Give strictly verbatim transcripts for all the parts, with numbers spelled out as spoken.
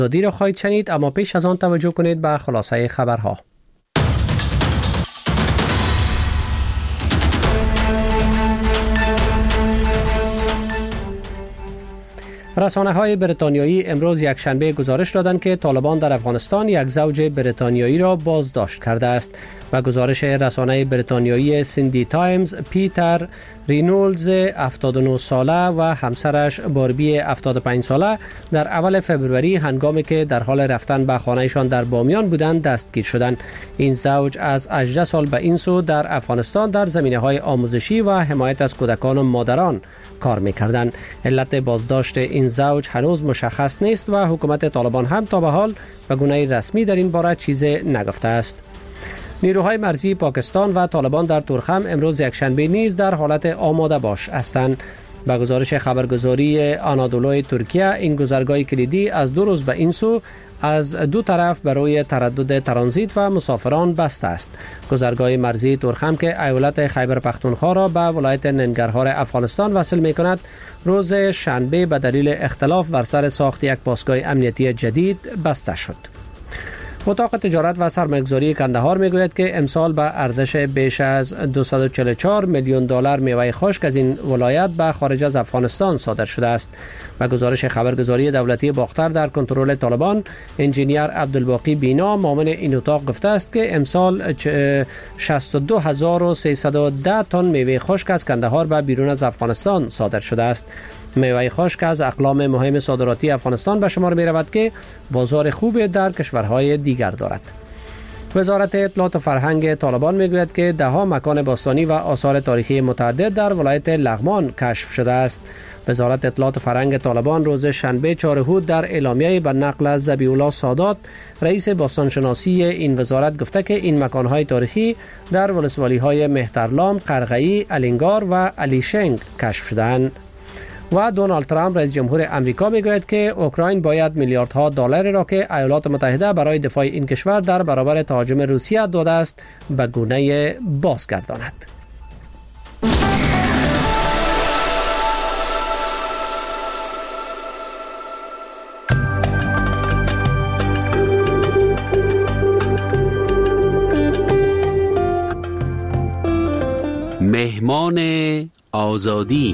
آزادی را خواهید شنید، اما پیش از آن توجه کنید به خلاصه خبرها. رسانه‌های بریتانیایی امروز یکشنبه گزارش دادند که طالبان در افغانستان یک زوج بریتانیایی را بازداشت کرده است. و گزارش رسانه بریتانیایی سیندی تایمز، پیتر رینولدز هفتاد و نه ساله و همسرش باربی هفتاد و پنج ساله در اول فبروری هنگامی که در حال رفتن به خانه‌شان در بامیان بودند دستگیر شدند. این زوج از هجده سال به این سو در افغانستان در زمینه‌های آموزشی و حمایت از کودکان و مادران کار می‌کردند. علت بازداشت این زوج هنوز مشخص نیست و حکومت طالبان هم تا به حال به گونه رسمی در این باره چیزی نگفته است. نیروهای مرزی پاکستان و طالبان در تورخم امروز یکشنبه نیز در حالت آماده باش هستند. با گزارش خبرگزاری آنادولوی ترکیه، این گذرگاه کلیدی از دو روز به این سو از دو طرف برای تردد ترانزیت و مسافران بسته است. گذرگاه مرزی تورخم که ایالت خیبر پختونخوا را به ولایت ننگرهار افغانستان وصل می کند، روز شنبه به دلیل اختلاف بر سر ساخت یک پاسگاه امنیتی جدید بسته شد. اتاق تجارت و سرمایه‌گذاری کندهار میگوید که امسال به ارزش بیش از دویست و چهل و چهار میلیون دلار میوه خشک از این ولایت به خارج از افغانستان صادر شده است. و گزارش خبرگزاری دولتی باختر در کنترل طالبان، انجینیر عبدالباقی بینا معاون این اتاق گفته است که امسال شصت و دو هزار و سیصد و ده تن میوه خشک از کندهار به بیرون از افغانستان صادر شده است. میوه خشک از اقلام مهم صادراتی افغانستان به شمار می رود که بازار خوب در کشورهای دیگر دارد. وزارت اطلاعات و فرهنگ طالبان می گوید که ده ها مکان باستانی و آثار تاریخی متعدد در ولایت لغمان کشف شده است. وزارت اطلاعات و فرهنگ طالبان روز شنبه چهار هود در اعلامیه به نقل از ذبیح الله سادات، رئیس باستانشناسی این وزارت، گفته که این مکانهای تاریخی در ولسوالی‌های مهترلام، قرغه‌ای، الینگار و علیشنگ کشف شدند. و دونالد ترامپ رئیس جمهور امریکا میگوید که اوکراین باید میلیاردها دلار را که ایالات متحده برای دفاع این کشور در برابر تهاجم روسیه داده است به گونه بازگرداند. مهمان آزادی.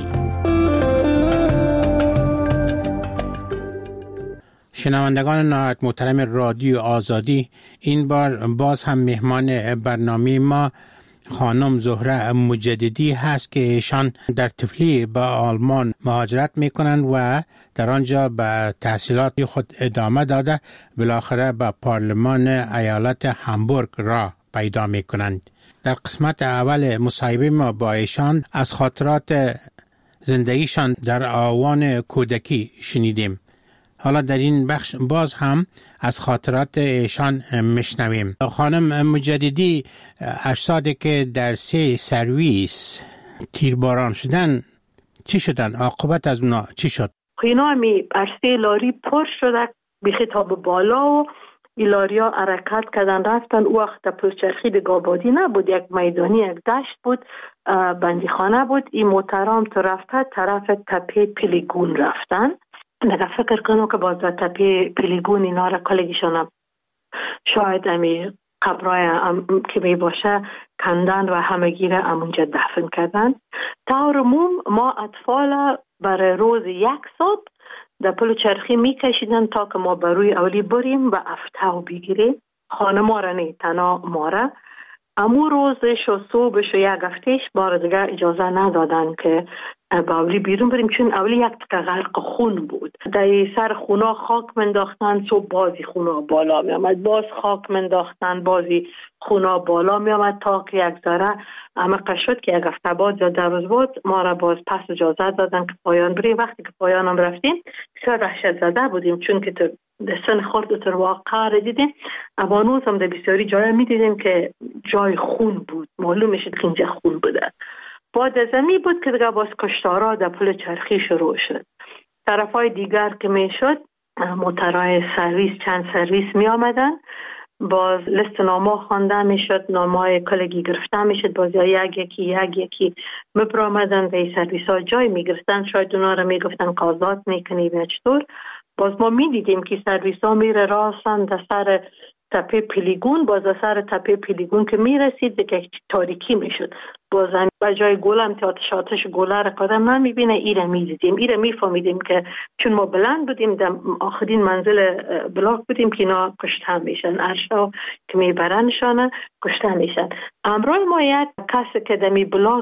شنوندگان نهایت محترم رادیو آزادی، این بار باز هم مهمان برنامه ما خانم زهره مجددی هست که ایشان در طفلی به آلمان مهاجرت میکنند و در آنجا به تحصیلات خود ادامه داده بالاخره به پارلمان ایالت هامبورگ را پیدا میکنند. در قسمت اول مصاحبه ما با ایشان از خاطرات زندگیشان در آوان کودکی شنیدیم. حالا در این بخش باز هم از خاطرات ایشان میشنویم. خانم مجددی، اجسادی که در سه سرویس تیرباران شدن چی شدن؟ عاقبت از اونا چی شد؟ اینا می سه لاری پر شده به خطاب بالا و این لاری ها حرکت کردن رفتن. او وقت پلچرخی دیگه آبادی نبود، یک میدانی، یک دشت بود، بندیخانه بود. این موترام تو رفته طرف تپه پیلیگون رفتن. نگه فکر کنم که باز تپه پیلیگون اینا را کلگیشان شاید امی قبرای که می باشه کندن و همگی را امونجا دفن کردن. طور عموم ما اطفال برای روز یک صبح در پل چرخی می کشیدن تا که ما بروی اولی بریم و افتاو بگیریم. خانه ما را نه، تنها ما را. امو روزش و صبحش و یک هفتهش بار دیگه اجازه ندادن که با اولی بیرون بریم، چون اولی یک تکه غرق خون بود. در سر خونا خاک منداختن، صبح بازی خونا بالا می آمد، باز خاک منداختن، بازی خونا بالا می آمد تا که یک ذره عمق شد که یک هفته بعد یا در روز بعد ما را باز پس اجازه دادن که پایان بریم. وقتی که پایان هم رفتیم بسیار وحشت زده بودیم، چون که تو سن خورد و تر واقع را دیدیم. اوانوز هم در بسیاری جای می دیدیم که جای خون بود، معلوم میشد که اینجا خون بوده. بعد از امی بود که دیگه باز کشتارا در پل چرخی شروع شد. طرفای دیگر که می شد موترهای سرویس، چند سرویس می آمدن، باز لست نامه خوانده می شد، نامه کلگی گرفته می شد، باز یک یکی یک یکی می برآمدن و این سرویس ها جای می گرفتن. شاید اونا را می گفتن قاضات می کنی یا چطور. باز ما می دیدیم که سرویس ها میره راستن در سر تپه پیلیگون، باز در سر تپه پیلیگون که می رسید که تاریکی می شد، باز به جای گل هم آتش آتش گله را قدم نمی بینه. ایره می دیدیم، ایره می فهمیدیم که چون ما بلند بودیم در آخرین منزل بلاک بودیم که اینا کشته میشن، ارشا که می برنشانه کشته میشن. امروز ما یک کسی که دمی بلاک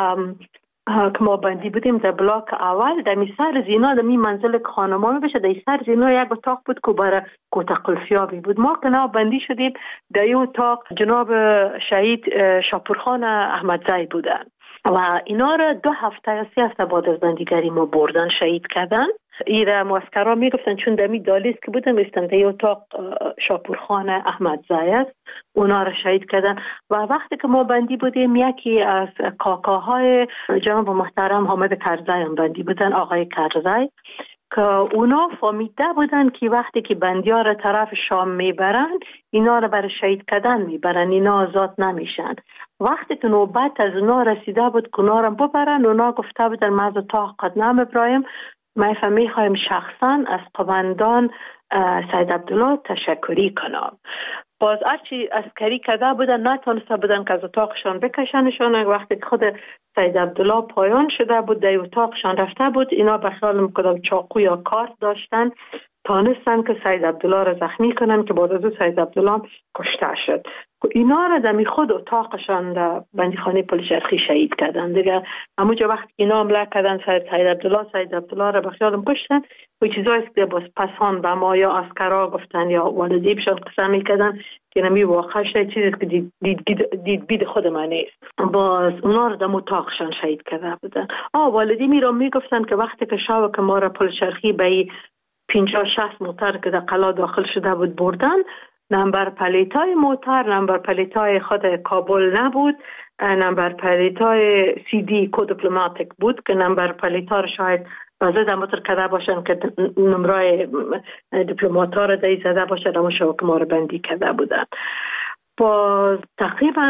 که ما بندی بودیم در بلاک اول، در می سر زینا در می منزل خانمان بشه، در سر زینا یک اتاق بود که برای کوته قلفیابی بود. ما که نا بندی شدیم در این اتاق جناب شهید شاپورخان احمدزی بودن و اینا را دو هفته یا سه هفته بعد از بندیگری ما بردن شهید کردن. ایره معسکرها میگفتن چون دمی دالیز که بودن میستن در اتاق شاپورخان احمدزی است، اونا را شهید کردن. و وقتی که ما بندی بودیم یکی از کاکاهای جناب محترم حامد کرزی هم بندی بودن، آقای کرزی، که اونا فهمیده بودن که وقتی که بندی‌ها را طرف شام میبرن اینا را برای شهید کردن میبرن، اینا آزاد نمیشن. وقتی که نوبت از اونا رسیده بود که اونا را ببرن، اونا گفته بودن ما از اتاق قدنام ابراهیم ما میخوایم شخصا از قماندان سید عبدالله تشکری کنم. باز هرچی عسکری کرده بودن نتونسته بودن که از اتاقشان بکشنشان. وقتی که خود سید عبدالله پایان شده بود در اتاقشان رفته بود، اینا به خیال میکردم چاقو یا کارت داشتن، تانستن که سید عبدالله را زخمی کنن که بعد از او سید عبدالله کشته شد. اینا را دمی خود اتاقشان در بندیخانه پلچرخی شهید کردن دیگه. همونجا وقت اینا حمله کردن سید عبدالله سید عبدالله را به خیالم کشتن و چیزایی که باز پسان به ما یا عسکرا گفتن یا والدیبشان قسم میکردن که نمی واقع شد چیزی که دید, دید, دید, دید بید خود من نیست. باز اونا را در اتاقشان شهید کرده بودن. آه والدی می را میگفتن که وقتی که شب که ما را پلچرخی به پنجاه شصت موتر که در قلا داخل شده بود بردن، نمبر پلیتای موتر نمبر پلیتای خود کابل نبود، نمبر پلیتای سی دی کو دیپلماتیک بود که نمبر پلیتا را شاید بازه در موتر کده باشن که نمرای دیپلماتا را دایی زده باشه، اما شو که ما را بندی کده بودن. با تقریبا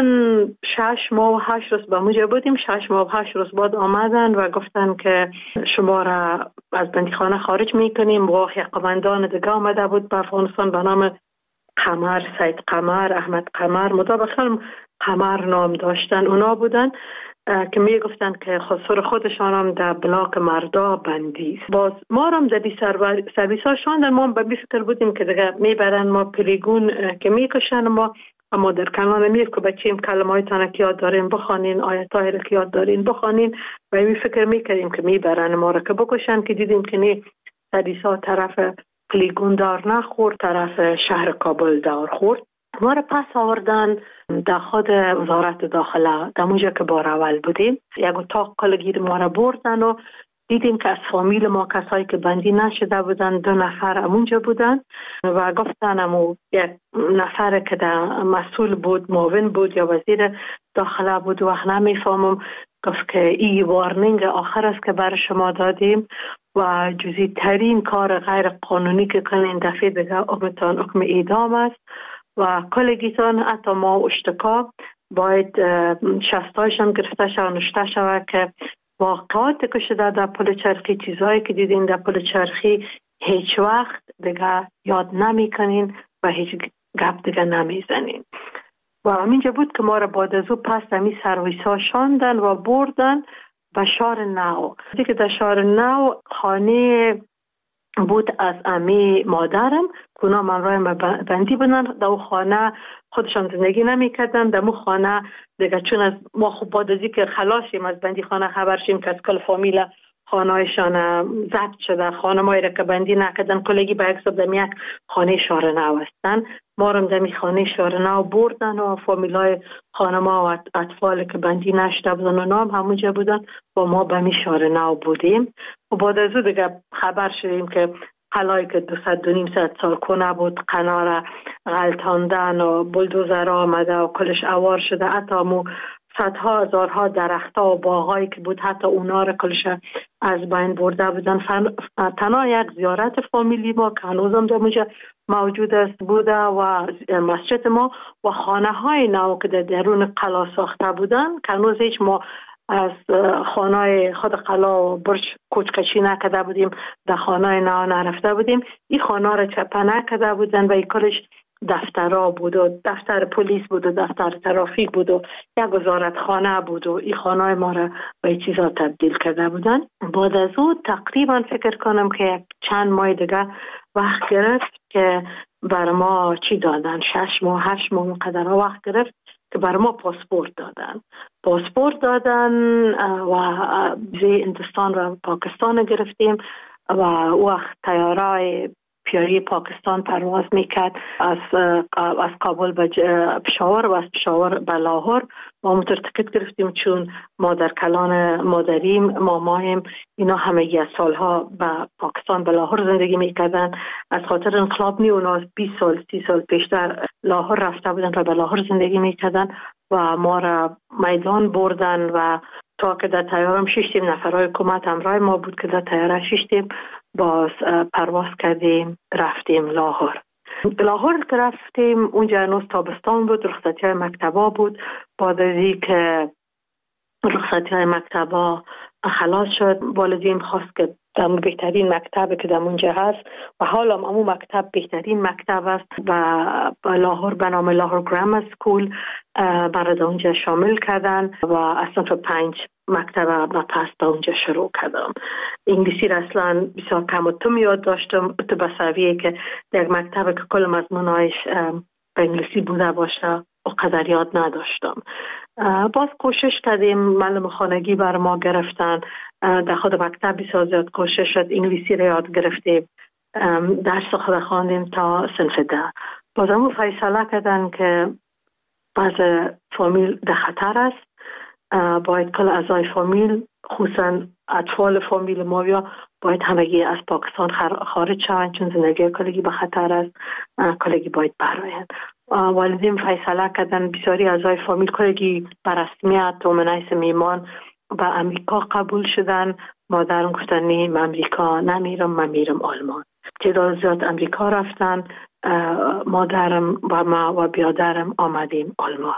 شش ماه و هشت روز به موجه بودیم. شش ماه و هشت روز بعد آمدن و گفتن که شما را از بندیخانه خارج میکنیم. و یک قماندان دیگه آمده بود به افغانستان به نام قمر، سید قمر، احمد قمر، مطابقا قمر نام داشتن. اونا بودن که می گفتن که خسر خودشان هم در بلاک مردا بندی. باز ما هم در سرویس ها شاندن. ما به فکر بودیم که دیگه میبرن ما پلیگون که میکشن ما، اما در کنان میف که بچیم کلمه های تانه که یاد دارین بخوانین، آیت های که یاد دارین بخوانین و می فکر میکردیم که میبرن ما را که بکشن، که دیدیم که نی سرویس ها طرف پلیگون دار نخورد، طرف شهر کابل دار خورد. ما را پس آوردن در خود وزارت داخله، در اونجا که بار اول بودیم. یک اتاق کلگیر ما را بردن و دیدیم که از فامیل ما کسایی که بندی نشده بودن دو نفر اونجا بودن و گفتن امو یک نفر که در مسئول بود، معاون بود یا وزیر داخله بود، وقت نمیفهمم، گفت که این وارنینگ آخر است که برای شما دادیم و جزئی ترین کار غیر قانونی که کنین دفعه دیگه اکمتان اکم اعدام است و کلگیتان حتی ما اشتکا باید شستایشان گرفته شود و نشته شود که واقعات که شده در پلچرخی، چیزهایی که دیدین در پلچرخی هیچ وقت دیگه یاد نمی کنین و هیچ گپ دیگه نمی زنین. و همینجا بود که ما را بعد از او پس دمی سرویس ها شاندن و بردن به شهر نو. دیگه در شهر نو خانه بود از امی مادرم، اونا من رایم بندی بودن. در اون خانه خودشان زندگی نمی کردن. در اون خانه دیگه چون از ما خوب بعد از که خلاصیم از بندی خانه خبر شیم که از کل فامیل خانه هایشان ضبط شده، خانه مایی را که بندی نکردن کلگی به یک صبح دمی یک خانه شهر نو هستن. ما رو دمی خانه شهر نو بردن و فامیل های خانه ما و اطفال که بندی نشده بودن و نام همونجا بودن و ما به می شهر نو بودیم. و بعد از او دیگه خبر شدیم که قلایی که دو ست دو نیم ست سال کنه بود قنار غلطاندن و بلدوزر آمده و کلش اوار شده، حتی مو صدها هزارها درختها و باغایی که بود حتی اونا را کلش از بین برده بودن. تنها یک زیارت فامیلی ما که هنوزم در اونجا موجود است بوده و مسجد ما و خانه های نو که در درون قلا ساخته بودن که هنوز هیچ ما از خانه خود قلا و برج کوچکشی نکرده بودیم، در خانه نه نرفته بودیم. این خانه را چپه نکرده بودن و این کلش دفترها بود و دفتر پلیس بود و دفتر ترافیک بود و یک وزارت خانه بود و این خانه ما را به این چیزا تبدیل کرده بودن. بعد از او تقریبا فکر کنم که چند ماه دیگه وقت گرفت که بر ما چی دادن، شش ماه هشت ماه قدر وقت گرفت که بر ما پاسپورت دادن پاسپورت دادن و ویزای هندوستان و پاکستان گرفتیم و وقت طیاره پیاری پاکستان پرواز میکرد از از کابل به پشاور و از پشاور به لاهور. ما موتور تکت گرفتیم چون مادر کلان مادریم مامایم اینا همه از سالها به پاکستان به لاهور زندگی میکردن. از خاطر انقلاب نی اونا بیست سال سی سال پیشتر لاهور رفته بودن و به لاهور زندگی میکردن و ما را میدان بردن و تا که در تیارم ششتیم نفرهای حکومت همراه ما بود که در تیاره ششتیم باز پرواز کردیم رفتیم لاهور. لاهور که رفتیم اونجا هنوز تابستان بود، رخصتی های مکتبا بود. بعد از این که رخصتی های مکتبا خلاص شد والدین خواست که در بهترین مکتب که در اونجا هست و حالا امو مکتب بهترین مکتب است و لاهور به نام لاهور گرامر سکول برای اونجا شامل کردن و اصلا تو پنج مکتب و پس در اونجا شروع کردم. انگلیسی را اصلا بسیار کم و توم یاد داشتم تو بسویه که در مکتب که کل مضمونایش به انگلیسی بوده باشه و قدر یاد نداشتم. باز کوشش کردیم، معلم خانگی بر ما گرفتن، در خود مکتب بسیار زیاد کوشش شد، انگلیسی را یاد گرفتیم، درس خود خواندیم تا صنف ده. باز همون فیصله کردن که باز فامیل در خطر است، باید کل اعضای فامیل خصوصا اطفال فامیل ما یا باید همگی از پاکستان خارج شوند چون زندگی کلگی به خطر است، کلگی باید برایند. والدین فیصله کردن بسیاری اعضای فامیل کلگی بر رسمیت و منیس میمان به امریکا قبول شدن. مادرم گفتن نیم امریکا نمیرم، من میرم آلمان. تعداد زیاد امریکا رفتن، مادرم و ما و بیادرم آمدیم آلمان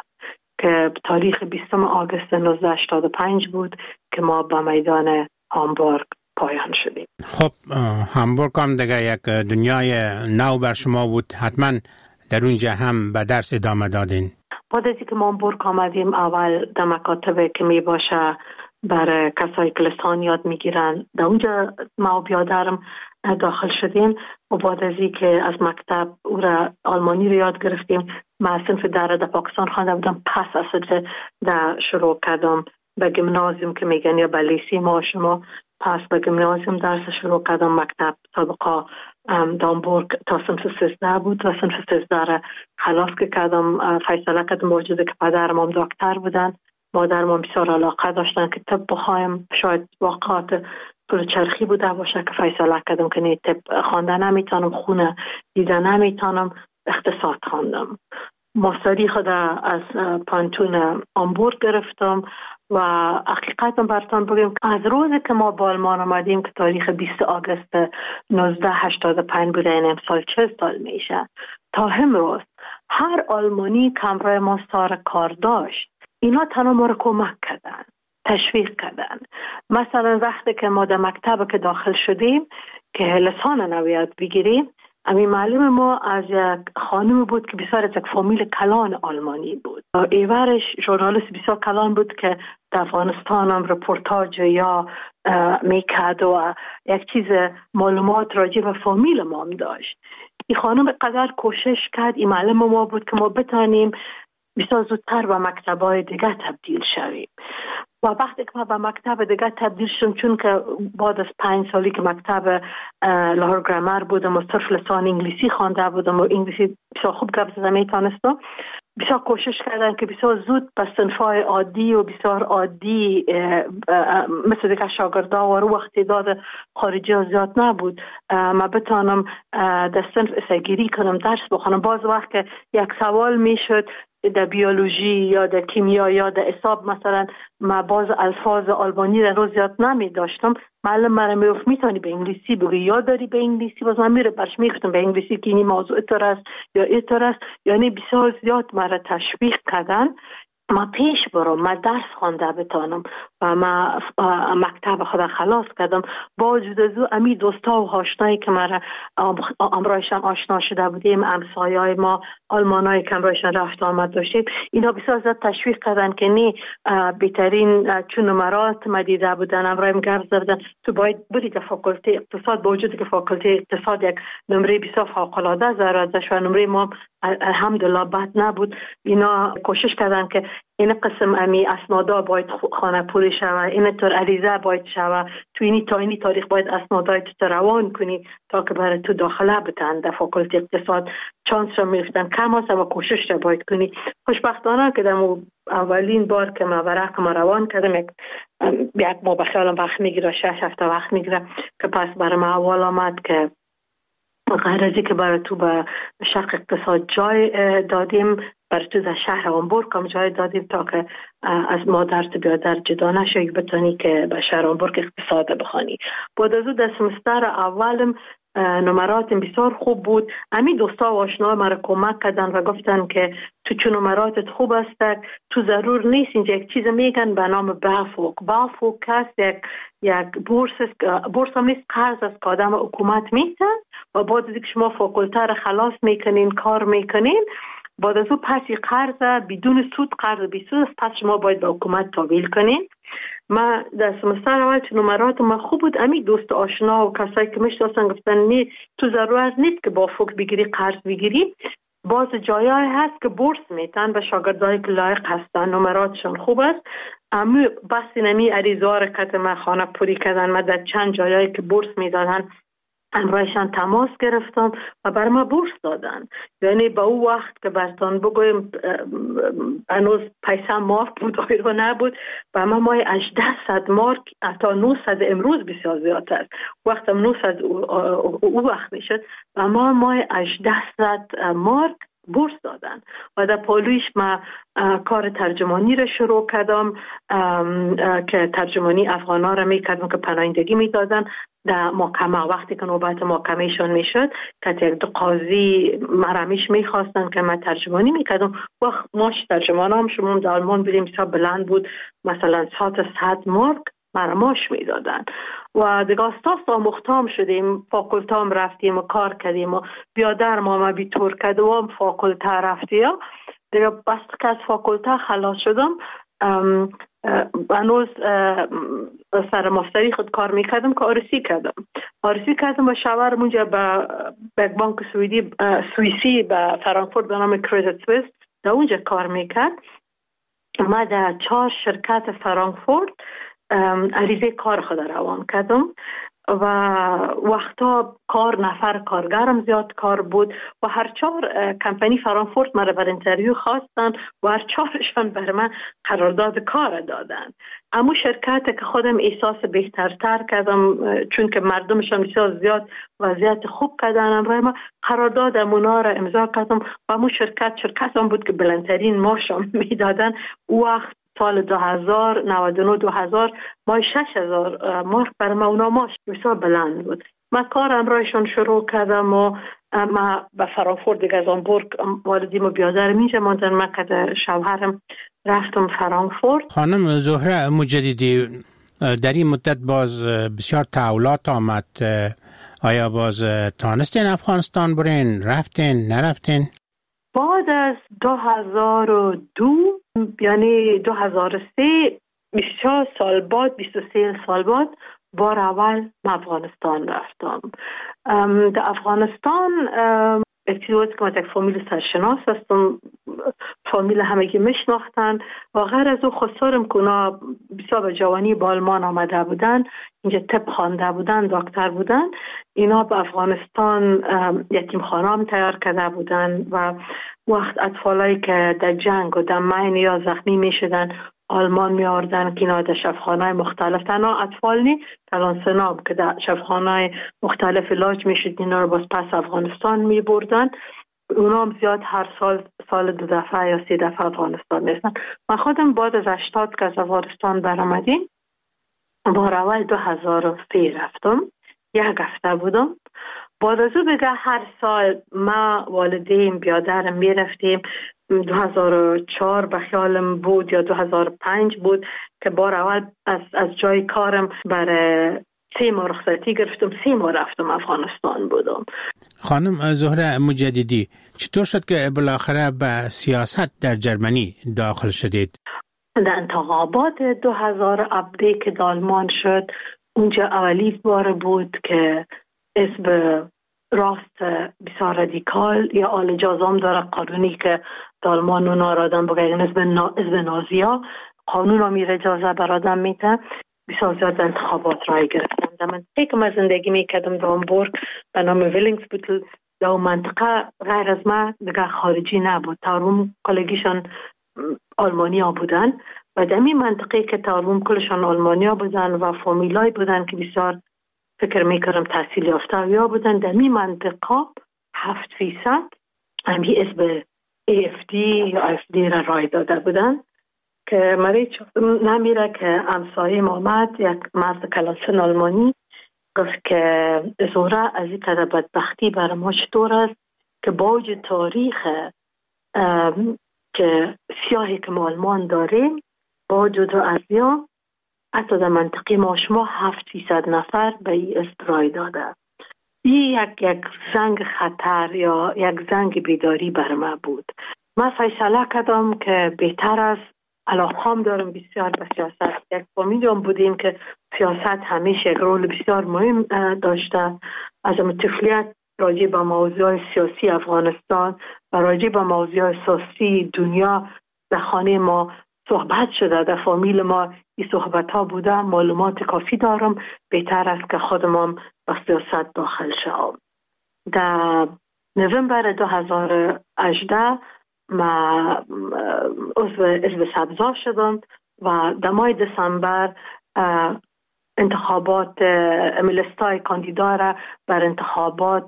که تاریخ بیستم آگوست نوزده هشتاد و پنج بود که ما به میدان هامبورگ پایان شدیم. خب هامبورگ هم دیگه یک دنیای نو بر شما بود، حتما در اونجا هم به درس ادامه دادین. بعد از اینکه ما هامبورگ آمدیم اول در مکاتب که می باشه برای کسایی که لسان یاد میگیرن در اونجا ما و بیادرم داخل شدیم و بعد از اینکه از مکتب او را آلمانی رو یاد گرفتیم. من صنف در در پاکستان خوانده بودم، پس اصلا در شروع کردم به گیمنازیوم که میگن یا به لیسی ما شما، پس به گیمنازیوم درس شروع کردم. مکتب سابقا دامبورگ تا صنف سیزده بود و صنف سیزده را خلاص که کردم. فیصله کردم موجوده که پدرم هم دکتر بودن، مادرم هم بسیار علاقه داشتن که طب بخوایم، شاید واقعات پول چرخی بوده باشه که فیصله کردم که نه طب خوانده نمیتونم، خونه دیده نمیتونم، اقتصاد خواندم. ماستری خود از پانتون هامبورگ گرفتم و حقیقتا براتون بگم از روزی که ما به آلمان آمدیم که تاریخ بیست آگوست نوزده هشتاد و پنج بوده، این امسال چه سال میشه، تا امروز هر آلمانی که همراه ما سر کار داشت اینا تنها ما رو کمک کردن، تشویق کردن. مثلا وقتی که ما در مکتب که داخل شدیم که لسان نو یاد بگیریم، همین معلم ما از یک خانم بود که بسیار از یک فامیل کلان آلمانی بود. ایورش ژورنالیست بسیار کلان بود که در افغانستان هم رپورتاج یا میکرد و یک چیز معلومات راجع به فامیل ما هم داشت. این خانم قدر کوشش کرد، این معلم ما بود که ما بتانیم بسیار زودتر به مکتب‌های دیگه تبدیل شویم. و وقتی که ما به مکتب دیگه تبدیل شدم، چون که بعد از پنج سالی که مکتب لاهور گرامر بودم و صرف لسان انگلیسی خوانده بودم و انگلیسی بسیار خوب گپ زدن میتونستم، بسیار کوشش کردن که بسیار زود به صنف‌های عادی و بسیار عادی مثل دیگه شاگردا و رو وقت تعداد خارجی ها زیاد نبود ما بتانم در صنف اسگیری کنم، درس بخونم. باز وقت که یک سوال میشد در بیولوژی یا در کیمیا یا در حساب مثلا ما باز الفاظ آلمانی رو زیاد نمی داشتم، معلم من میگفت میتونی به انگلیسی بگی یا داری به انگلیسی، باز من میره برش میگفتم به انگلیسی که این موضوع اینطور است یا اینطور است. یعنی بسیار زیاد مرا تشویق کردن ما پیش برم، ما درس خوانده بتانم و ما مکتب خود خلاص کردم. با وجود از او امی دوستا و آشنایی که ما امرایشان آشنا شده بودیم، همسایه‌های ما آلمانایی که امرایشان رفت آمد داشتیم، اینا بسیار زیاد تشویق کردن که نه بهترین چون نمرات ما دیده بودن، امرایم گرد زدن تو باید بری که فاکولته اقتصاد، با وجود که فاکولته اقتصاد یک نمره بسیار فوق‌العاده زرازش و نمره ما الحمدلله بد نبود. اینا کوشش کردن که این قسم امی اسنادا باید خانه پوری شوه، این طور عریضه باید شوه، تو اینی تا اینی تاریخ باید اسنادای تو روان کنی تا که برای تو داخله بتن در فاکولته اقتصاد. چانس را میفتن کم هست و کوشش را باید کنی. خوشبختانه که در اولین بار که ما ورق ما روان کردم، یک یک ما بخیالم وقت میگیره، شش هفته وقت میگیره که پس برای ما اول آمد که غیر ازی که برای تو به شرق اقتصاد جای دادیم، برای تو در شهر هامبورگ هم جای دادیم تا که از مادرت بیادر جدا نشوی بتانی که به شهر هامبورگ اقتصاد بخوانی. بعد از او در سمستر اولم نمرات بسیار خوب بود. امی دوستا و آشنا مرا کمک کردن و گفتن که تو چون نمراتت خوب است، تو ضرور نیست اینجا یک چیز میگن به نام بافوک. بافوک هست یک یک بورس است، بورس هم نیست، قرض است که آدم حکومت میتن و بعد از اینکه شما فاکولته را خلاص میکنین، کار میکنین، بعد از او پسی قرض بدون سود، قرض بی سود است، پس شما باید به حکومت تحویل کنین. ما در سمستر اول چون نمرات ما خوب بود، امی دوست آشنا و کسایی که میشناسن گفتن نه تو ضرورت نیست که با فوق بگیری، قرض بگیری. باز جایای هست که بورس میتن به شاگردایی که لایق هستن، نمراتشون خوب است. اما بس اینمی عریضه ها رکت ما خانه پوری کردن، ما در چند جایایی که بورس میدادن امرایشان تماس گرفتم و بر ما بورس دادن. یعنی با او وقت که برتان بگویم هنوز پیسه مارک بود آیرو نبود، و ما مای هجده مارک تا نهصد امروز بسیار زیاد است. وقت هم نهصد او وقت میشد و ما مای هجده مارک بورس دادن و در پالویش ما کار ترجمانی را شروع کردم که ترجمانی افغانا را میکردم که پناهندگی میدادن در محکمه. وقتی که نوبت محکمهشون میشد که یک دو قاضی مرمیش میخواستن که من ترجمانی میکردم، وقت ماش ترجمان هم شما در آلمان بریم بسیار بلند بود، مثلا ساعت صد مارک مرماش میدادن و دیگه استاس آموختام شدیم، فاکولتام رفتیم و کار کردیم و بیادر ما ما بی طور کده و هم فاکولته رفتیم دیگه. بس که از فاکولته خلاص شدم هنوز سر ماستری خود کار میکردم که آرسی کردم آرسی کردم و شاورم اونجا به بانک سوئدی سوئیسی به فرانکفورت به نام کریدیت سوئیس در اونجا کار میکرد. ما در چهار شرکت فرانکفورت عریضه کار خود روان کردم و وقتا کار نفر کارگرم زیاد کار بود و هر چهار کمپانی فرانکفورت مرا بر انترویو خواستن و هر چهارشان بر من قرارداد کار دادن. اما شرکت که خودم احساس بهترتر کردم چون که مردمشان بسیار زیاد وضعیت خوب کردن، امروز ما قرارداد اونا را امضا کردم و امو شرکت شرکت هم بود که بلندترین ماشم میدادن. وقت سال دو هزار نود و نه دو هزار مای شش هزار مارک بر ما اونا ماش بسیار بلند بود. ما کارم رایشان شروع کردم و ما به فرانکفورت دیگه از هامبورگ والدیم و بیادرم اینجا ماندن. ما که شوهرم رفتم فرانکفورت. خانم زهره مجددی در این مدت باز بسیار تحولات آمد، آیا باز تانستین افغانستان برین؟ رفتین؟ نرفتین؟ بعد از دو هزار و دو یعنی دو هزار و سه بیست و چهار سال بعد بیست و سه سال بعد بار اول من افغانستان رفتم. در افغانستان اکتیویت که من یک فامیل سرشناس هستم، فامیل همگی میشناختن و غیر از او خسارم که اونا بسیار به جوانی با آلمان آمده بودن، اینجا طب خوانده بودن، دکتر بودن. اینا به افغانستان یتیم خانه هم تیار کرده بودن و وقت اطفالایی که در جنگ و در مین یا زخمی می شدن آلمان می آوردن که اینا در شفاخانه‌های مختلف، تنها اطفال نی کلان سناب که در شفاخانه‌های مختلف علاج می شد، اینا رو باز پس افغانستان می بردن. اونا هم زیاد هر سال سال دو دفعه یا سه دفعه افغانستان می رسن. من خودم بعد از هشتاد که از افغانستان برآمدیم بار اول دو هزار و سه رفتم، یک هفته بودم بعد از او دیگه هر سال ما والدین بیادرم می رفتیم. دو هزار و چهار به خیالم بود یا دو هزار و پنج بود که بار اول از, از جای کارم برای سه ماه رخصتی گرفتم، سه ماه رفتم افغانستان بودم. خانم زهره مجددی، چطور شد که بالاخره به سیاست در جرمنی داخل شدید؟ در انتخابات دو هزار و هفده که دالمان شد، اونجا اولی بار بود که اسم راست بسیار رادیکال یا آل جازام داره قانونی که دالمان اونا را آدم بگیرن اسم نازیا قانون را میره اجازه بر آدم میده. بسیار زیاد انتخابات رای گرفتم. در منطقه که من زندگی میکردم در هامبورگ به نام ویلینگسبوتل، در منطقه غیر از من دیگه خارجی نبود. تاروم کلگیشان آلمانیا بودن و در این منطقه که تاروم کلشان آلمانیا بودن و فامیلای بودن که بسیار فکر میکردم تحصیل یافته یا بودن. در این منطقه هفت فیصد همی اسم ای اف دی یا اف دی را رای داده بودن که مریض نمیره که همسایه آمد، یک مرد کلاسن آلمانی گفت که زهره از این قدر بدبختی برای ما چطور است که باوجود تاریخ که سیاهی که ما آلمان داریم با وجود ازیا حتی در منطقه ما شما هفت فیصد نفر به این استرای داده. این یک یک زنگ خطر یا یک زنگ بیداری بر ما بود. من فیصله کردم که بهتر است، علاقام دارم بسیار به سیاست. یک فامیلیم بودیم که سیاست همیشه یک رول بسیار مهم داشته. از طفولیت راجع به موضوع سیاسی افغانستان و راجع به موضوع سیاسی دنیا در خانه ما صحبت شده، در فامیل ما این صحبت ها بوده. معلومات کافی دارم، بهتر است که خودم هم به سیاست داخل شوم. در نوامبر دو هزار و هجده ما عضو حزب سبزا شدم و در ماه دسامبر انتخابات ملستای کاندیدا را بر انتخابات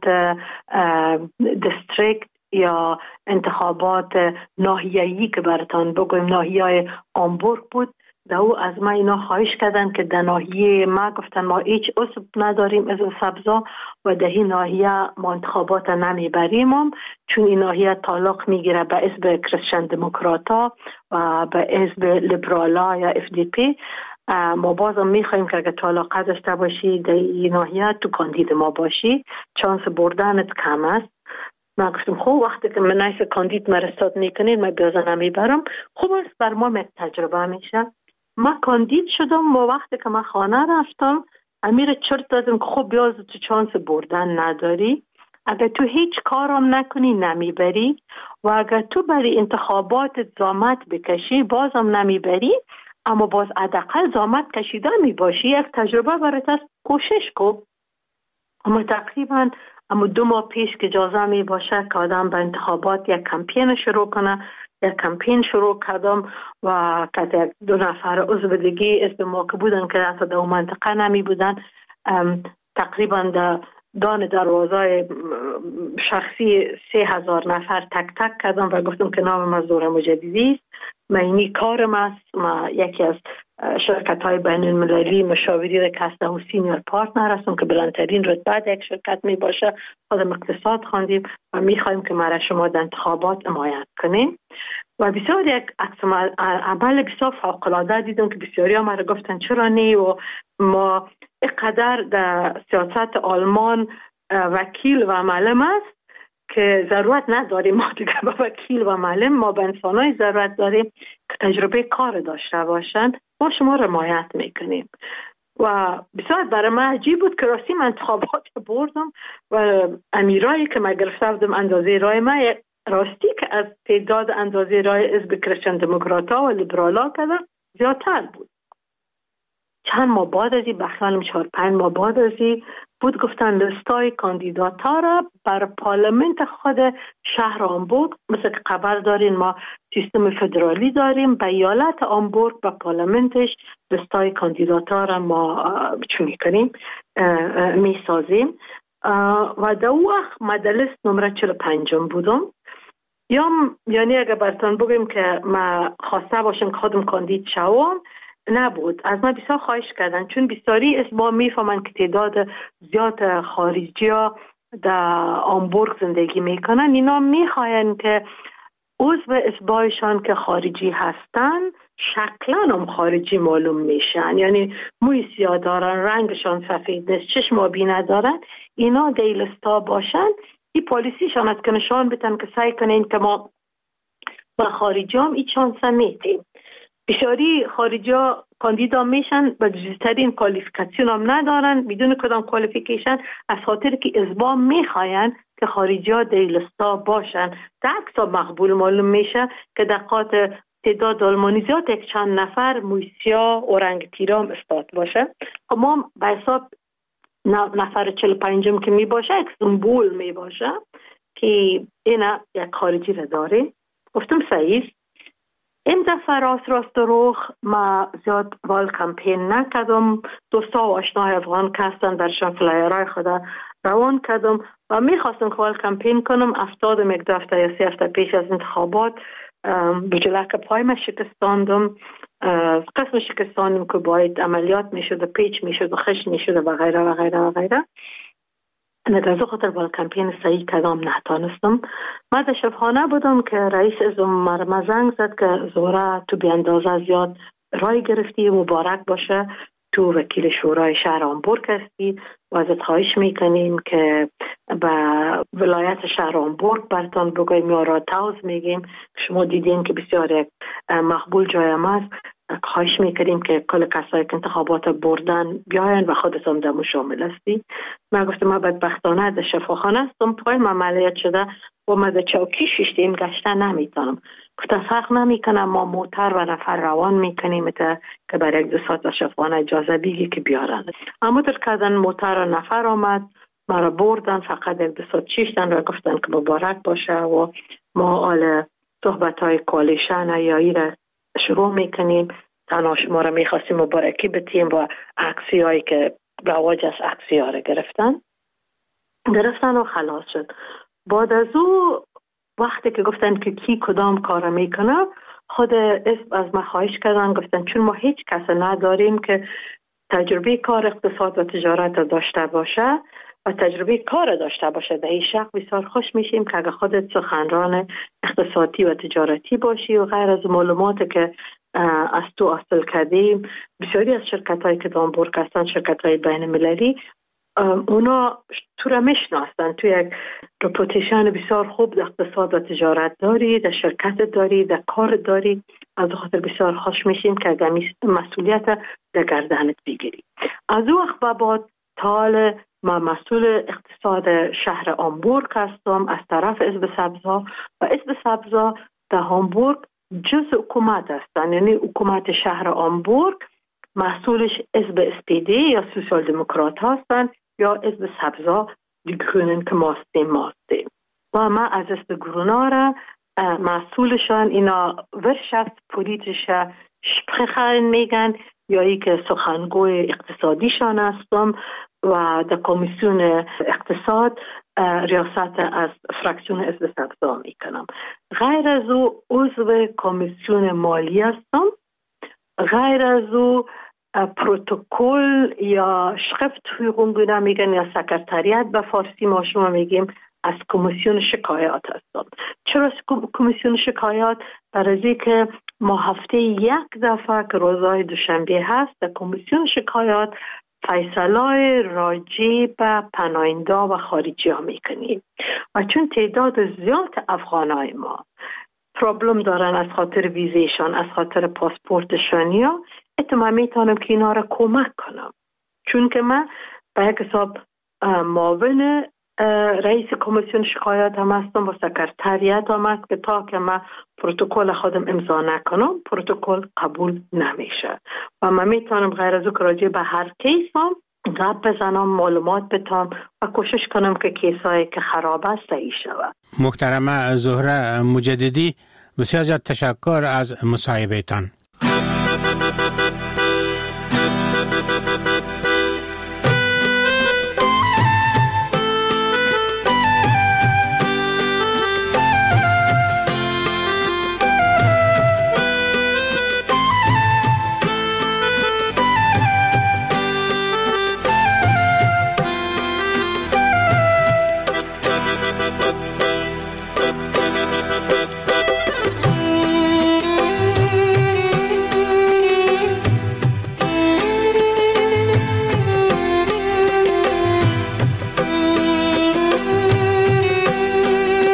دیستریکت یا انتخابات ناحیه‌ای که براتان بگویم ناحیه هامبورگ بود، در او از ما اینا خواهش کردن که در ناحیه ما گفتن ما هیچ عضو نداریم از سبزا و در این ناحیه ما انتخابات نمیبریم هم، چون این ناحیه تعلق میگیره به حزب کریستین دموکراتا و به حزب لیبرالا یا اف دی پی. ما بازم میخوایم که اگه تعلق داشته باشی در این ناحیه تو کاندید ما باشی، چانس بردنت کم است. من گفتم خب وقتی که من نیست کاندید مرستاد میکنید من بیازه نمیبرم، خوب است بر ما یک تجربه میشه. من کاندید شدم و وقتی که من خانه رفتم امیر چرت دادم که خب بیاز تو چانس بردن نداری، اگر تو هیچ کارم نکنی نمیبری و اگر تو برای انتخابات زامت بکشی بازم نمیبری، اما باز حداقل زامت کشیده می باشی، یک تجربه برات است، کوشش کن. اما تقریبا اما دو ماه پیش که اجازه می باشه که آدم به انتخابات یک کمپین شروع کنه، یک کمپین شروع کردم و که دو نفر عضو دیگه اسم ما که بودن که حتی در منطقه نمی بودن، تقریبا در دان دروازه شخصی سه هزار نفر تک تک کردم و گفتم که نام من زهره مجددی است، من اینی کارم است، ما یکی از شرکت های بین المللی مشاوری را که هستم و سینیور پارتنر هستم که بلندترین رتبه یک شرکت می باشه. خودم اقتصاد خواندیم و می خواهیم که مرا شما در انتخابات حمایت کنیم و بسیار یک عمل بسیار فوق العاده دیدم که بسیاری ها مرا گفتن چرا نه و ما اینقدر در سیاست آلمان وکیل و معلم است که ضرورت نداریم ما دیگه با وکیل و معلم، ما به انسانای ضرورت داریم که تجربه کار داشته باشند. ما شما رو حمایت میکنیم و بسیار برای من عجیب بود که راستی من انتخابات بردم و امیرایی که من گرفته بودم اندازه رای من راستی که از تعداد اندازه رای حزب کریستین دموکراتا و لیبرالا کردن زیادتر بود. چند ماه بعد از این بخیالم چهار پنج ماه بعد از این بود گفتن لستای کاندیداتا را بر پارلمنت خود شهر هامبورگ، مثل که خبر دارین ما سیستم فدرالی داریم، به ایالت هامبورگ به پارلمنتش لستای کاندیداتا را ما چون میکنیم می سازیم و در وقت ما در لیست نمره چهل و پنجم بودم. یا یعنی اگر براتون بگیم که ما خواسته باشم که خودم کاندید شوم نبود، از من بسیار خواهش کردن چون بسیاری اسما میفهمن که تعداد زیاد خارجی ها در آمبورگ زندگی میکنن، اینا میخواین که عضو اتباعشان که خارجی هستن شکلا هم خارجی معلوم میشن، یعنی موی سیاه دارن، رنگشان سفید نیست، چشم آبی ندارن، اینا دیلستا باشن. این پالیسیشان است که نشان بدن که سعی کنین که ما با خارجی هم این چانس میتیم. بسیاری خارجی ها کاندیدا میشن و جزیترین کوالیفیکاسیون هم ندارن، بدون کدام کوالیفیکیشن، از خاطر که ازبا میخواین که خارجی ها دیلستا باشن. در عکس مقبول معلوم میشه که دقات تعداد آلمانی زیاد یک چند نفر مویسیا و رنگ تیرام استاد باشه. ما به حساب نفر چهل و پنجم که می باشه یک سمبول می باشه که اینا یک خارجی را داره. گفتم صحیح. این دفعه راست راست روخ ما زیاد وال کمپین نکردم، دوستا و آشناهای افغان که هستن برشان فلایرهای خدا روان کردم و میخواستم که وال کمپین کنم. افتادم یک دو هفته یا سه هفته پیش از انتخابات به جلک پای ما شکستاندم، قسم شکستاندم که باید عملیات میشد و پیچ میشد و خش میشد و غیره و غیره و غیره. نگرزو خاطر وال کمپین صحیح کدام نتانستم. من در شبخانه بودم که رئیس ازم مرمه زنگ زد که زوره تو بی اندازه زیاد رای گرفتی، مبارک باشه، تو وکیل شورای شهر آمبورگ هستی و ازت خواهش میکنیم که به ولایت شهر آمبورگ برتان بگویم یا را تاوز میگیم. شما دیدین که بسیار یک مقبول جای ما است. خواهش میکنیم که کل کسایی که انتخابات بردن بیاین و خودتون دمو شامل هستی. من گفتم ما بدبختانه در شفاخانه هستم، پای من عملیات شده و ما در چوکی شیشتیم گشته نمیتونم. گفتم فرق نمیکنم، ما موتر و نفر روان میکنیم که برای یک دو ساعت در شفاخانه اجازه بگی که بیارن. اما در کردن موتر و نفر آمد، ما را بردن، فقط یک دو ساعت شیشتن و گفتن که مبارک باشه و ما آل صحبت های کوالیشن یا ای را شروع میکنیم. تنها شما را میخواستیم مبارکی بتیم با عکسی هایی که رواج از عکسی ها را گرفتن گرفتن و خلاص شد. بعد از او وقتی که گفتن که کی کدام کار میکنه، خود اسم از ما خواهش کردن، گفتن چون ما هیچ کس نداریم که تجربه کار اقتصاد و تجارت داشته باشه و تجربه کار داشته باشه، در این شق بسیار خوش میشیم که اگه خودت سخنران اقتصادی و تجارتی باشی و غیر از معلومات که از تو حاصل کردیم. بسیاری از شرکت هایی که در آمبورگ هستن، شرکت های بین المللی، اونا تو را میشناسن، تو یک رپوتیشن بسیار خوب در اقتصاد و تجارت داری، در شرکت داری، در کار داری. از خاطر بسیار خوش میشیم که اگر مسئولیت در گردنت بگیری. از او وقت به بعد تا ما مسئول اقتصاد شهر آمبورگ هستم از طرف حزب سبزها و حزب سبزها در آمبورگ جز حکومت هستن، یعنی حکومت شهر آمبورگ مسئولش حزب اس پی دی یا سوسیال دموکرات هستن یا حزب سبزها دی گرونن که ماستیم ماستیم و ما از حزب گرونا را مسئولشان اینا ورشفت پولیتیشه شپخخرین میگن یا ای که سخنگوی اقتصادیشان هستم و در کمیسیون اقتصاد ریاست از فراکسیون حزب سبزها میکنم. غیر از او عضو کمیسیون مالی هستم. غیر از او پروتکل یا شقفت حقوق میگن یا سکرتریت به فارسی ما شما میگیم از کمیسیون شکایات هستم. چرا کمیسیون شکایات؟ برای که ما هفته یک دفعه که روزهای دوشنبه هست در کمیسیون شکایات فیصلای راجع به پناهنده و خارجی ها میکنیم و چون تعداد زیاد افغانای ما پرابلم دارن از خاطر ویزیشان، از خاطر پاسپورتشان، یا اتمام میتونم که اینا را کمک کنم. چون که من به یک حساب معاون رئیس کمیسیون شکایات هم هستم و سکرتریت هم هست که تا که من پروتکل خودم امضا نکنم پروتکل قبول نمیشه و من میتونم غیر از او که راجع به هر کیس هم گپ بزنم، معلومات بتام و کوشش کنم که کیسایی که خراب است صحیح شود. محترمه زهره مجددی، بسیار زیاد تشکر از مصاحبهتان.